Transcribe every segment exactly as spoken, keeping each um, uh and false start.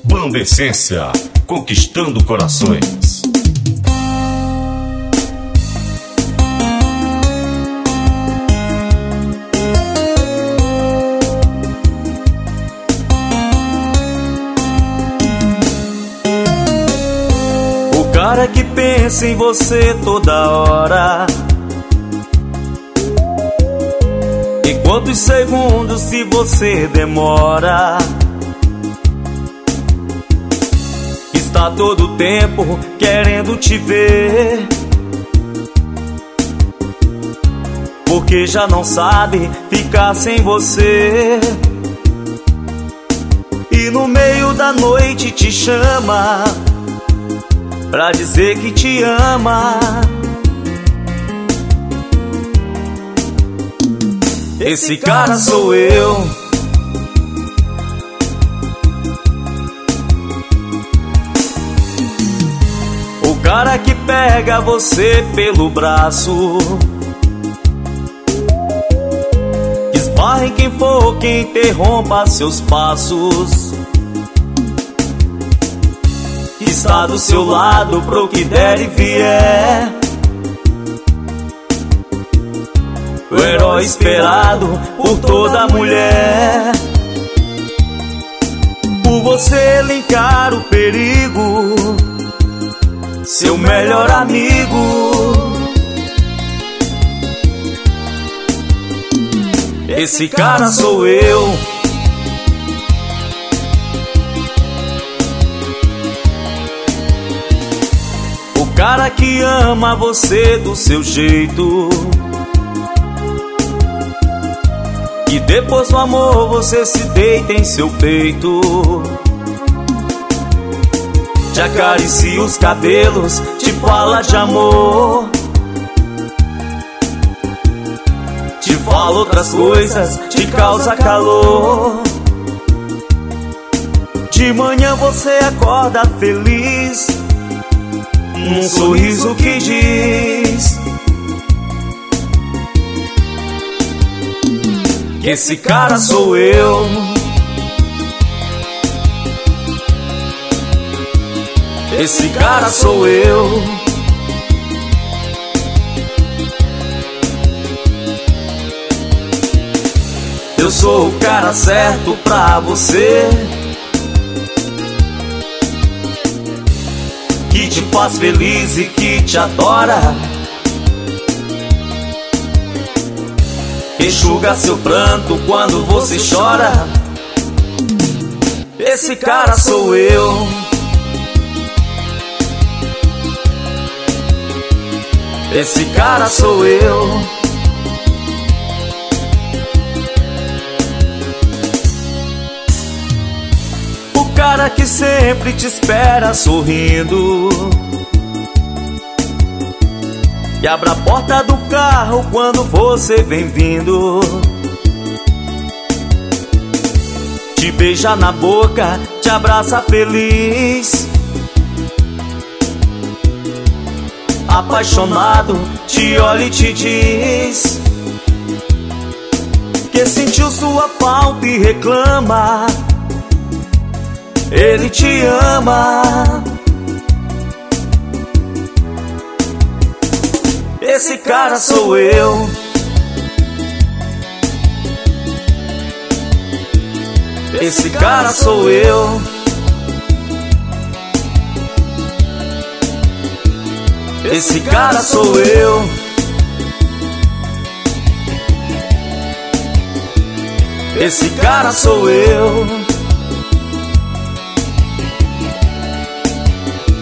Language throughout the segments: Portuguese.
Banda Essência, conquistando corações. O cara que pensa em você toda hora, e quantos segundos se você demora, está todo tempo querendo te ver, porque já não sabe ficar sem você. E no meio da noite te chama pra dizer que te ama. Esse cara sou eu. O cara que pega você pelo braço, esbarra em quem for que interrompa seus passos, está do seu lado pro que der e vier, o herói esperado por toda mulher. Por você ele encara o perigo, seu melhor amigo. Esse cara sou eu. O cara que ama você do seu jeito, e depois do amor você se deita em seu peito, te acaricia os cabelos, te fala de amor, te fala outras coisas, te causa calor. De manhã você acorda feliz, um sorriso que diz que esse cara sou eu. Esse cara sou eu. Eu sou o cara certo pra você, que te faz feliz e que te adora, enxuga seu pranto quando você chora. Esse cara sou eu. Esse cara sou eu. O cara que sempre te espera sorrindo, e abre a porta do carro quando você vem vindo, te beija na boca, te abraça feliz, apaixonado, te olha e te diz que sentiu sua falta e reclama. Ele te ama. Esse cara sou eu. Esse cara sou eu. Esse cara sou eu. Esse cara sou eu.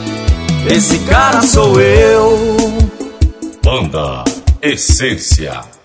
Esse cara sou eu. Banda Essência.